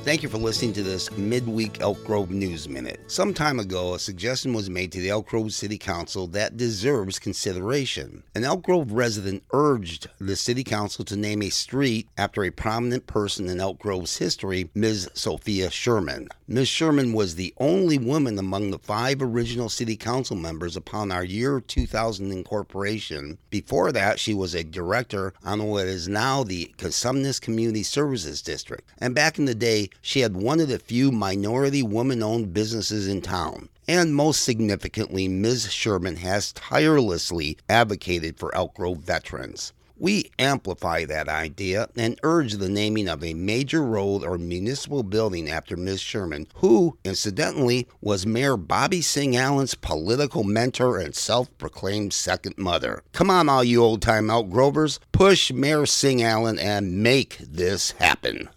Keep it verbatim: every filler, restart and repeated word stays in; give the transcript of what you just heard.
Thank you for listening to this midweek Elk Grove News Minute. Some time ago, a suggestion was made to the Elk Grove City Council that deserves consideration. An Elk Grove resident urged the City Council to name a street after a prominent person in Elk Grove's history, Miz Sophia Sherman. Miz Sherman was the only woman among the five original City Council members upon our year two thousand incorporation. Before that, she was a director on what is now the Cosumnes Community Services District. And back in the day, she had one of the few minority woman-owned businesses in town. And most significantly, Miz Sherman has tirelessly advocated for Elk Grove veterans. We amplify that idea and urge the naming of a major road or municipal building after Miz Sherman, who, incidentally, was Mayor Bobby Singh Allen's political mentor and self-proclaimed second mother. Come on, all you old-time Elk Grovers, push Mayor Singh Allen and make this happen.